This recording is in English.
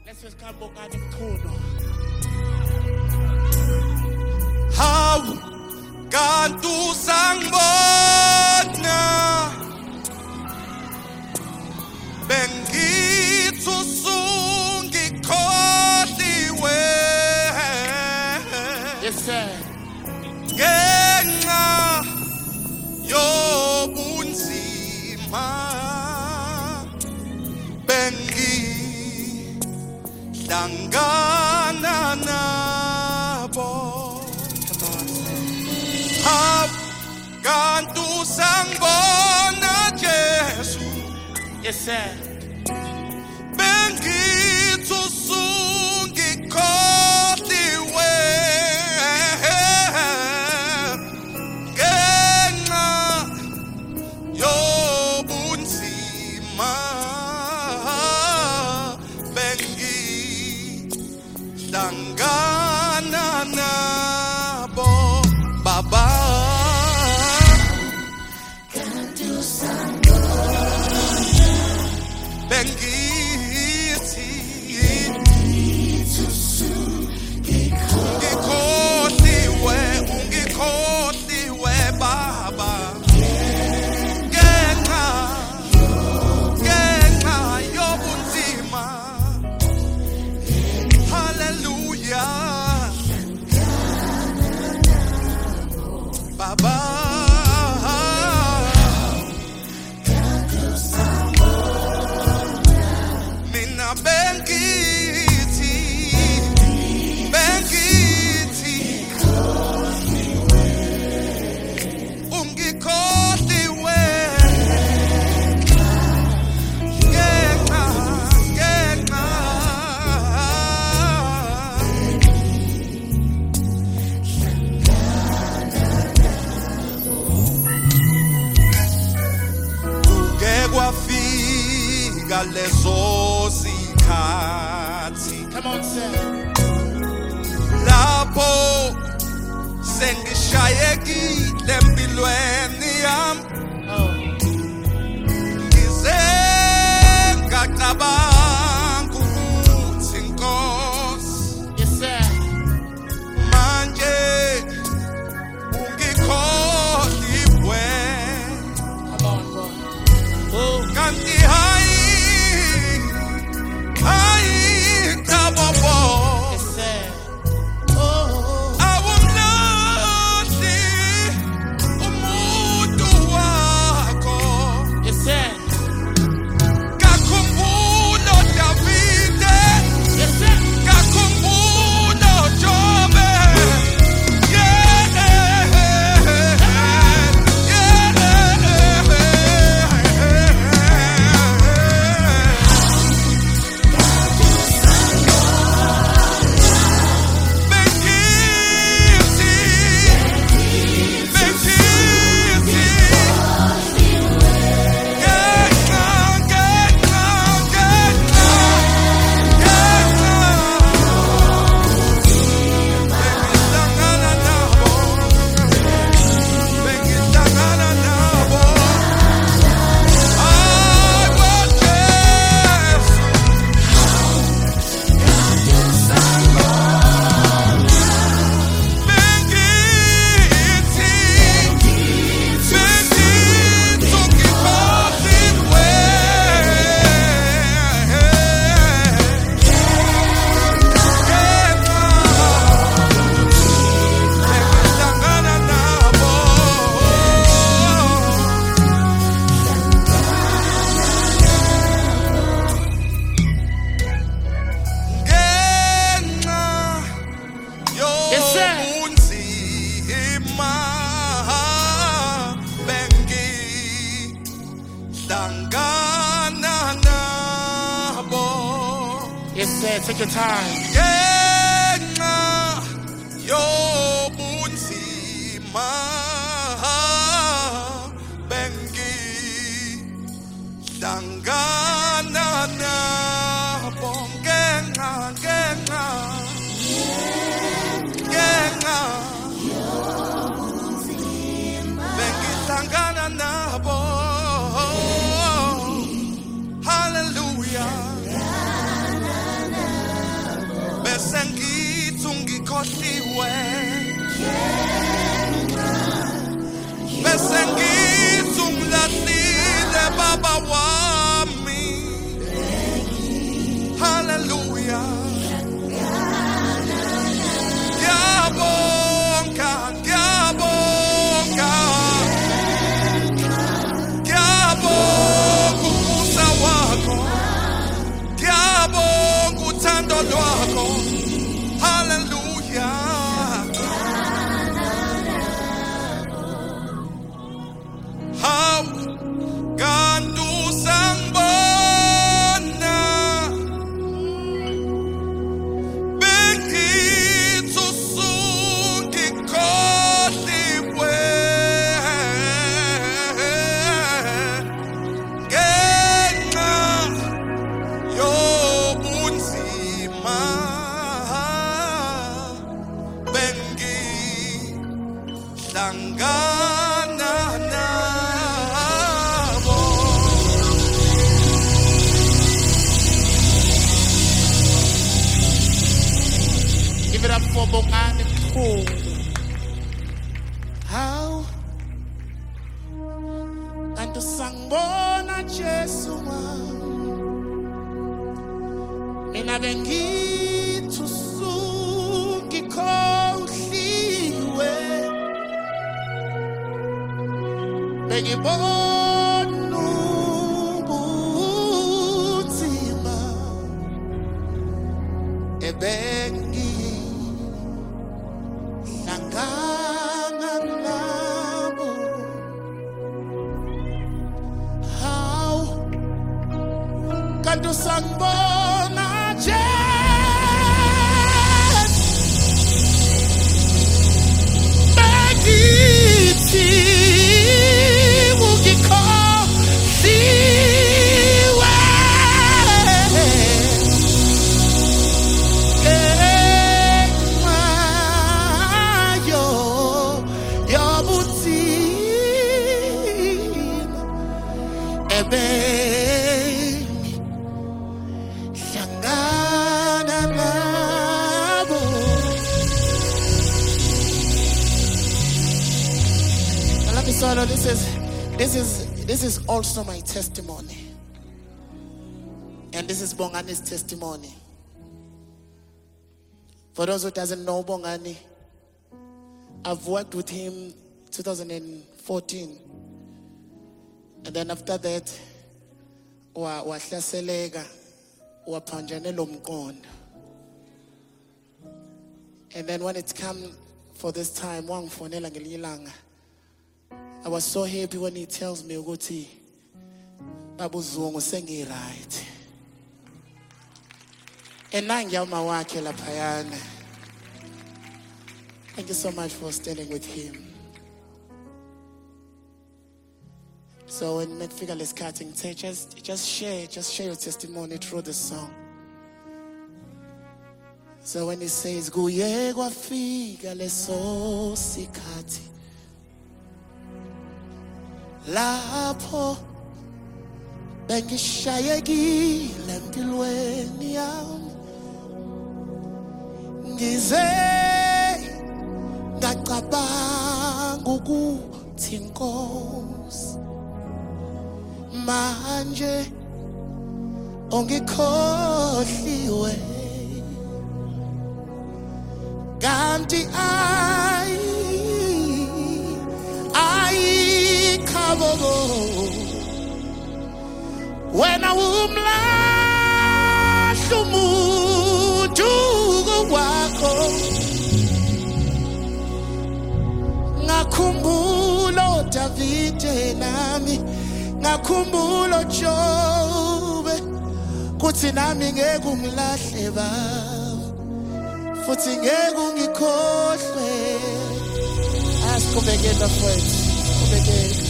Hawu kanti sangibona bengithi usungikhohliwe. Yes, sir. Ngenxa yobunzima bengihlangana nabo. Kanti usangibona Jesu. Yes, sir. Bengithi usungikhohliwe. Ngenxa yobunzima bengihlangana nabo. Baba bengithi ungikhohliwe Baba ngenxa yobunzima. Hallelujah Baba. Kwafika lezo zikhathi. Come on, sir. Lapho sengishayekile empilweni yami. Oh. Ngize ngacabanga ukuthi Nkosi. Yes, sir. Manje ungikhohliwe. Come on, bro. Oh. Kanti hayi kababo. Yes, sir. Oh. Awumlahli umuntu wakho. Yes, sir. Ngakhumbula Davide. Yes, sir. Ngakhumbula Jobe. Yes, sir. Take your time. Ngenxa yobunzima bengihlangana nabo. Ngenxa bengihlangana nabo. Hallelujah. ngikhohliwe bese ngithi umlahlile baba wami. Hallelujah. Ngiyabonga, ngiyabonga, ngiyabonga umusa wakho, ngiyabonga uthando lwakho. Hallelujah. How kanti usangibona bengithi usungikhohliwe ngenxa yobunzima bengihlangana nabo. Give it up for Bongani Mkhulu. How kanti sangibona Jesu wami, mina bengithi usungikhohliwe, bengibona ubunzima ebengihlangana nabo. How kanti sangibona Jesu, bengithi ungikhohliwe ngenxa yobunzima ebengihlangana nabo. Now let me solo. This is also my testimony, and this is Bongani's testimony. For those who doesn't know Bongani, I've worked with him 2014, and then after that, wahlaseleka waphanjane lomqondo. And then when it come for this time, wangifonela ngelinye ilanga. I was so happy when he tells me ukuthi Babu Zungu sengi right. And nangiyama wakhe laphayana. Thank you so much for standing with him. So when Metfigure is cutting, say just share your testimony through the song. So when he says kuye kwafika leso sikhathi lapho bengishayekile empilweni yami, ngize ngacabanga ukuthi Nkosi manje ungikhohliwe, kanti ayikhabobo wena umlahla umuntu wakho. Ngakhumbula Davide nami, ngakhumbula Jobe, kuthi nami ngeke ungilahle baba, futhi ngeke ungikhohlwe. Asikubekela mfowethu, kubekela.